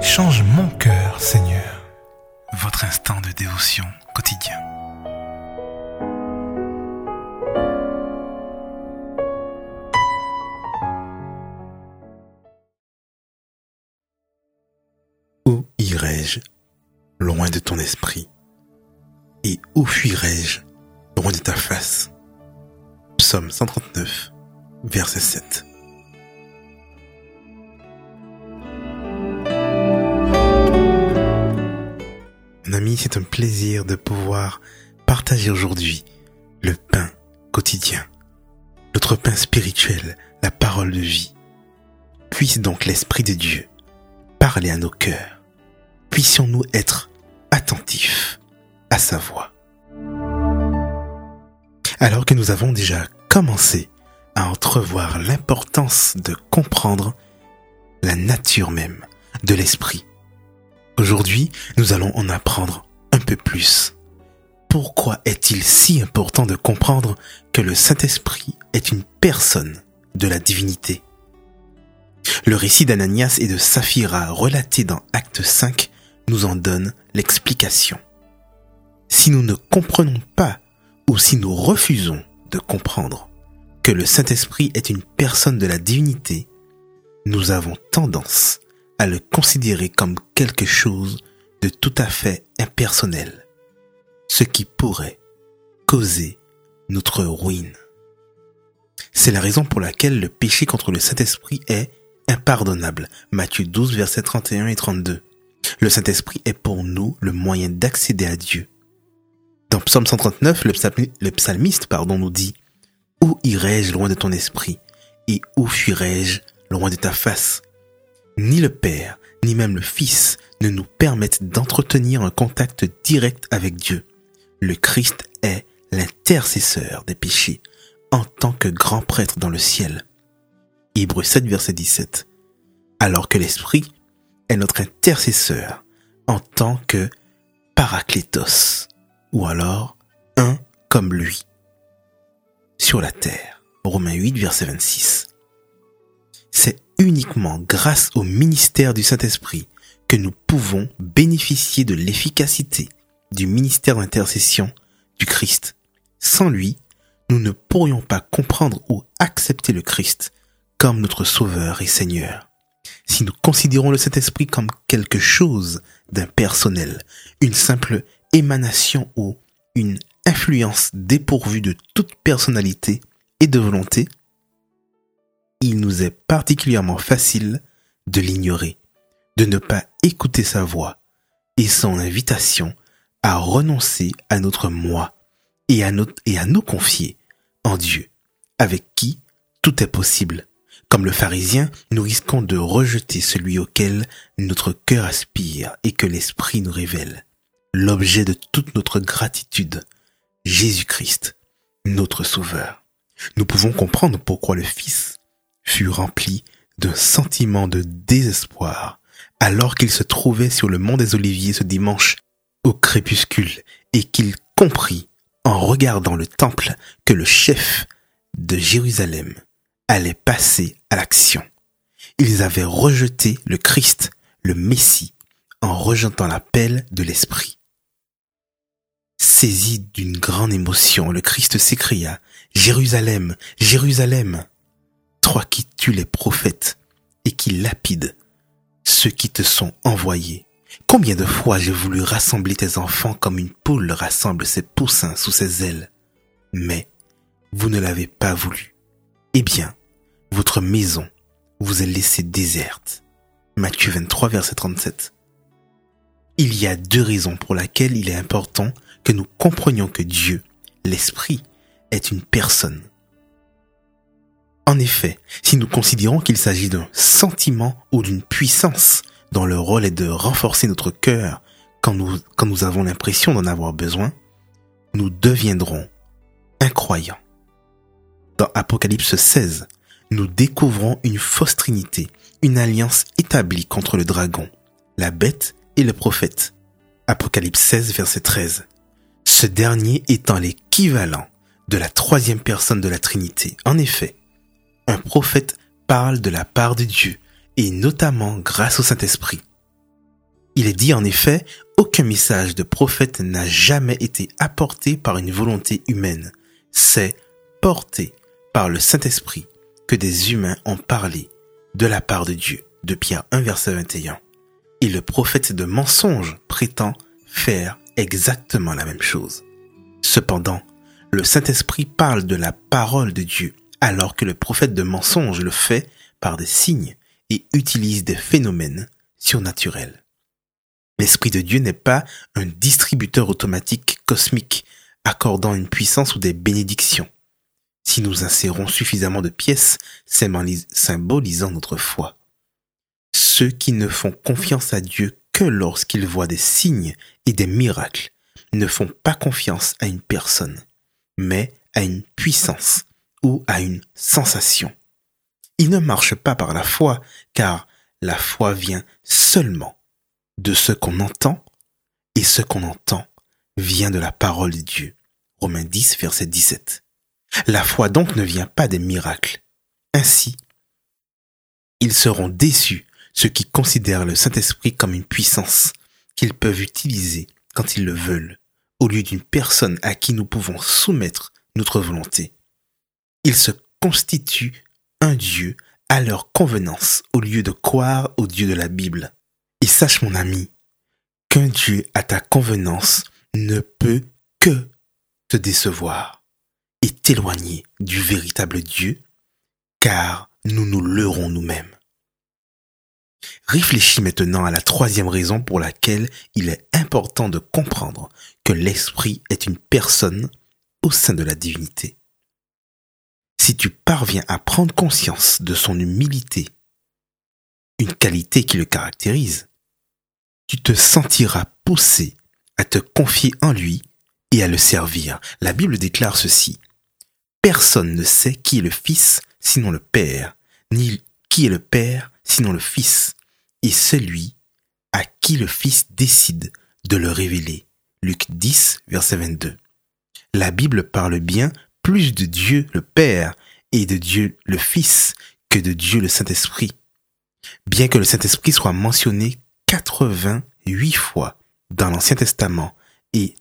Change mon cœur, Seigneur. Votre instant de dévotion quotidien. Où irai-je loin de ton esprit? Et où fuirai-je loin de ta face? Psaume 139, verset 7. Mon ami, c'est un plaisir de pouvoir partager aujourd'hui le pain quotidien, notre pain spirituel, la parole de vie. Puisse donc l'Esprit de Dieu parler à nos cœurs. Puissions-nous être attentifs à sa voix. Alors que nous avons déjà commencé à entrevoir l'importance de comprendre la nature même de l'Esprit, aujourd'hui, nous allons en apprendre un peu plus. Pourquoi est-il si important de comprendre que le Saint-Esprit est une personne de la divinité? Le récit d'Ananias et de Saphira relaté dans Acte 5 nous en donne l'explication. Si nous ne comprenons pas ou si nous refusons de comprendre que le Saint-Esprit est une personne de la divinité, nous avons tendance à le considérer comme quelque chose de tout à fait impersonnel, ce qui pourrait causer notre ruine. C'est la raison pour laquelle le péché contre le Saint-Esprit est impardonnable. Matthieu 12, versets 31 et 32. Le Saint-Esprit est pour nous le moyen d'accéder à Dieu. Dans Psaume 139, le psalmiste nous dit « Où irai-je loin de ton esprit et où fuirai-je loin de ta face ?» Ni le Père, ni même le Fils ne nous permettent d'entretenir un contact direct avec Dieu. Le Christ est l'intercesseur des péchés en tant que grand prêtre dans le ciel. Hébreux 7, verset 17. Alors que l'Esprit est notre intercesseur en tant que paraklétos, ou alors un comme lui, sur la terre. Romains 8, verset 26. C'est uniquement grâce au ministère du Saint-Esprit que nous pouvons bénéficier de l'efficacité du ministère d'intercession du Christ. Sans lui, nous ne pourrions pas comprendre ou accepter le Christ comme notre Sauveur et Seigneur. Si nous considérons le Saint-Esprit comme quelque chose d'impersonnel, une simple émanation ou une influence dépourvue de toute personnalité et de volonté, il nous est particulièrement facile de l'ignorer, de ne pas écouter sa voix et son invitation à renoncer à notre moi et à nous confier en Dieu, avec qui tout est possible. Comme le pharisien, nous risquons de rejeter celui auquel notre cœur aspire et que l'Esprit nous révèle. L'objet de toute notre gratitude, Jésus-Christ, notre Sauveur. Nous pouvons comprendre pourquoi le Fils fut rempli d'un sentiment de désespoir alors qu'il se trouvait sur le mont des Oliviers ce dimanche au crépuscule et qu'il comprit en regardant le temple que le chef de Jérusalem allait passer à l'action. Ils avaient rejeté le Christ, le Messie, en rejetant l'appel de l'Esprit. Saisi d'une grande émotion, le Christ s'écria « Jérusalem, Jérusalem ! Toi qui tues les prophètes et qui lapides ceux qui te sont envoyés. Combien de fois j'ai voulu rassembler tes enfants comme une poule rassemble ses poussins sous ses ailes, mais vous ne l'avez pas voulu. Eh bien, votre maison vous est laissée déserte. » Matthieu 23, verset 37. Il y a deux raisons pour lesquelles il est important que nous comprenions que Dieu, l'Esprit, est une personne. En effet, si nous considérons qu'il s'agit d'un sentiment ou d'une puissance dont le rôle est de renforcer notre cœur quand nous avons l'impression d'en avoir besoin, nous deviendrons incroyants. Dans Apocalypse 16, nous découvrons une fausse trinité, une alliance établie contre le dragon, la bête et le prophète. Apocalypse 16, verset 13. Ce dernier étant l'équivalent de la troisième personne de la Trinité. En effet, un prophète parle de la part de Dieu, et notamment grâce au Saint-Esprit. Il est dit en effet, aucun message de prophète n'a jamais été apporté par une volonté humaine. C'est porté par le Saint-Esprit que des humains ont parlé de la part de Dieu. De Pierre 1, verset 21. Et le prophète de mensonge prétend faire exactement la même chose. Cependant, le Saint-Esprit parle de la parole de Dieu, alors que le prophète de mensonge le fait par des signes et utilise des phénomènes surnaturels. L'Esprit de Dieu n'est pas un distributeur automatique cosmique accordant une puissance ou des bénédictions. Si nous insérons suffisamment de pièces symbolisant notre foi. Ceux qui ne font confiance à Dieu que lorsqu'ils voient des signes et des miracles ne font pas confiance à une personne, mais à une puissance ou à une sensation. Ils ne marchent pas par la foi, car la foi vient seulement de ce qu'on entend, et ce qu'on entend vient de la parole de Dieu. Romains 10, verset 17. La foi donc ne vient pas des miracles. Ainsi, ils seront déçus, ceux qui considèrent le Saint-Esprit comme une puissance qu'ils peuvent utiliser quand ils le veulent, au lieu d'une personne à qui nous pouvons soumettre notre volonté. Ils se constituent un Dieu à leur convenance, au lieu de croire au Dieu de la Bible. Et sache, mon ami, qu'un Dieu à ta convenance ne peut que te décevoir et t'éloigner du véritable Dieu, car nous nous leurrons nous-mêmes. Réfléchis maintenant à la troisième raison pour laquelle il est important de comprendre que l'Esprit est une personne au sein de la divinité. Si tu parviens à prendre conscience de son humilité, une qualité qui le caractérise, tu te sentiras poussé à te confier en lui et à le servir. La Bible déclare ceci. Personne ne sait qui est le Fils sinon le Père, ni qui est le Père sinon le Fils, et celui à qui le Fils décide de le révéler. Luc 10, verset 22. La Bible parle bien plus de Dieu le Père et de Dieu le Fils que de Dieu le Saint-Esprit. Bien que le Saint-Esprit soit mentionné 88 fois dans l'Ancien Testament et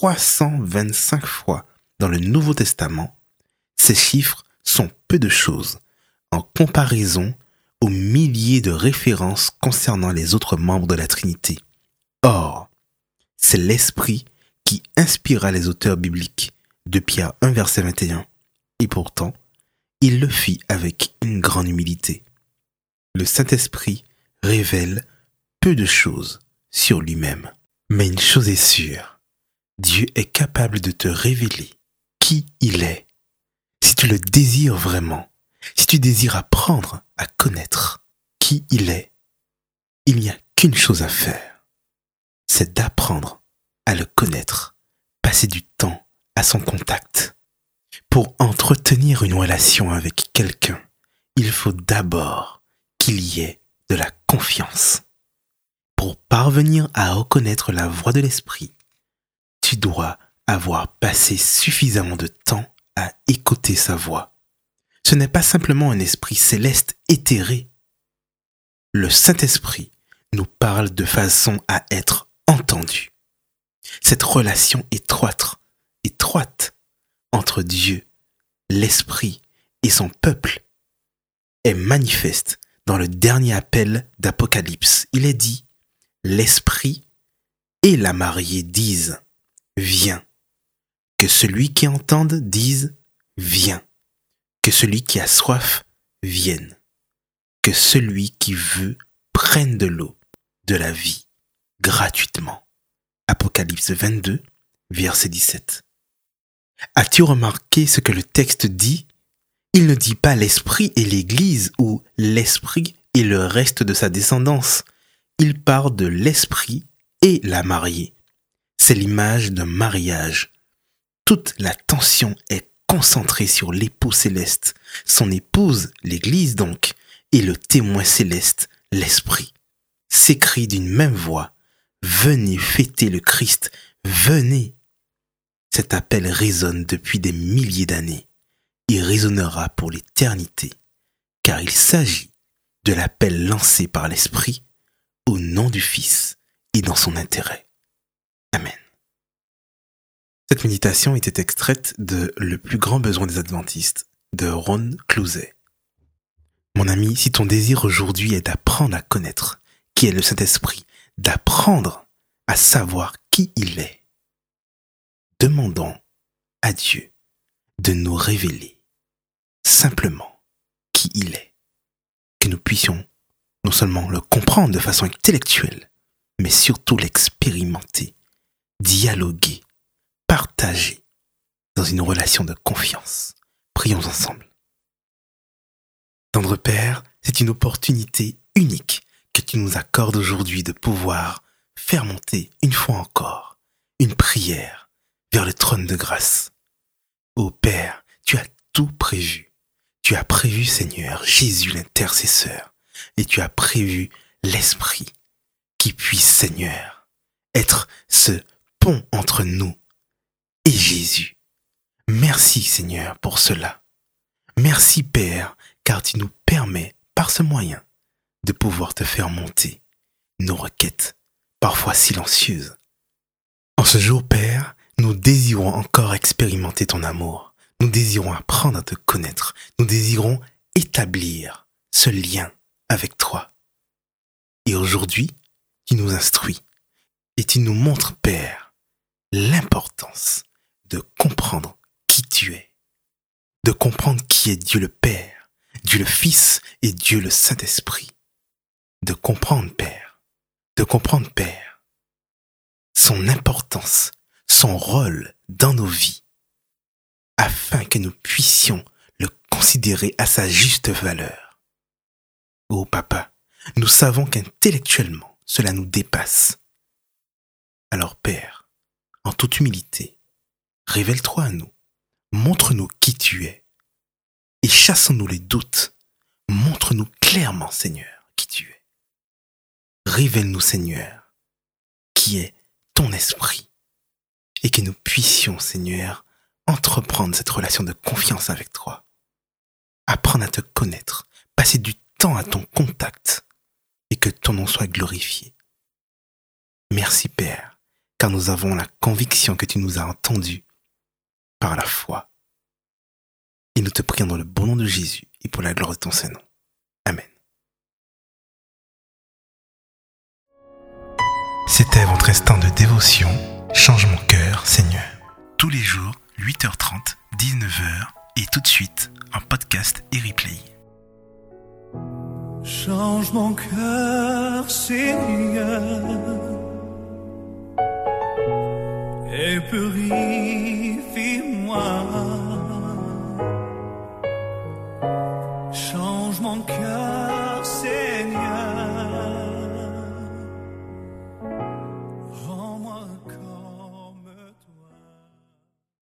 325 fois dans le Nouveau Testament, ces chiffres sont peu de choses en comparaison aux milliers de références concernant les autres membres de la Trinité. Or, c'est l'Esprit qui inspira les auteurs bibliques de Pierre 1, verset 21. Et pourtant, il le fit avec une grande humilité. Le Saint-Esprit révèle peu de choses sur lui-même. Mais une chose est sûre, Dieu est capable de te révéler qui il est. Si tu le désires vraiment, si tu désires apprendre à connaître qui il est, il n'y a qu'une chose à faire, c'est d'apprendre à le connaître, passer du temps à son contact. Pour entretenir une relation avec quelqu'un, il faut d'abord qu'il y ait de la confiance. Pour parvenir à reconnaître la voix de l'Esprit, tu dois avoir passé suffisamment de temps à écouter sa voix. Ce n'est pas simplement un esprit céleste éthéré. Le Saint-Esprit nous parle de façon à être entendu. Cette relation étroite entre Dieu, l'Esprit et son peuple est manifeste dans le dernier appel d'Apocalypse. Il est dit, l'Esprit et la mariée disent, viens. Que celui qui entende dise, viens. Que celui qui a soif vienne. Que celui qui veut prenne de l'eau, de la vie, gratuitement. Apocalypse 22, verset 17. As-tu remarqué ce que le texte dit? Il ne dit pas l'Esprit et l'Église ou l'Esprit et le reste de sa descendance. Il parle de l'Esprit et la mariée. C'est l'image d'un mariage. Toute l'attention est concentrée sur l'époux céleste, son épouse, l'Église donc, et le témoin céleste, l'Esprit. S'écrit d'une même voix, venez fêter le Christ, venez. Cet appel résonne depuis des milliers d'années et résonnera pour l'éternité, car il s'agit de l'appel lancé par l'Esprit au nom du Fils et dans son intérêt. Amen. Cette méditation était extraite de Le plus grand besoin des adventistes de Ron Clouzet. Mon ami, si ton désir aujourd'hui est d'apprendre à connaître qui est le Saint-Esprit, d'apprendre à savoir qui il est, demandons à Dieu de nous révéler simplement qui il est, que nous puissions non seulement le comprendre de façon intellectuelle, mais surtout l'expérimenter, dialoguer, partager dans une relation de confiance. Prions ensemble. Tendre Père, c'est une opportunité unique que tu nous accordes aujourd'hui de pouvoir faire monter une fois encore une prière vers le trône de grâce. Ô Père, tu as tout prévu. Tu as prévu, Seigneur, Jésus l'intercesseur, et tu as prévu l'Esprit qui puisse, Seigneur, être ce pont entre nous et Jésus. Merci, Seigneur, pour cela. Merci, Père, car tu nous permets, par ce moyen, de pouvoir te faire monter nos requêtes, parfois silencieuses. En ce jour, Père, nous désirons encore expérimenter ton amour. Nous désirons apprendre à te connaître. Nous désirons établir ce lien avec toi. Et aujourd'hui, tu nous instruis et tu nous montres, Père, l'importance de comprendre qui tu es, de comprendre qui est Dieu le Père, Dieu le Fils et Dieu le Saint-Esprit. De comprendre, Père, son importance, son rôle dans nos vies, afin que nous puissions le considérer à sa juste valeur. Ô Papa, nous savons qu'intellectuellement, cela nous dépasse. Alors Père, en toute humilité, révèle-toi à nous, montre-nous qui tu es, et chassons-nous les doutes, montre-nous clairement, Seigneur, qui tu es. Révèle-nous, Seigneur, qui est ton esprit, et que nous puissions, Seigneur, entreprendre cette relation de confiance avec toi, apprendre à te connaître, passer du temps à ton contact, et que ton nom soit glorifié. Merci Père, car nous avons la conviction que tu nous as entendus par la foi. Et nous te prions dans le bon nom de Jésus et pour la gloire de ton Saint-Nom. Amen. C'était votre instant de dévotion. Change mon cœur, Seigneur. Tous les jours, 8h30, 19h et tout de suite en podcast et replay. Change mon cœur, Seigneur, et purifie-moi.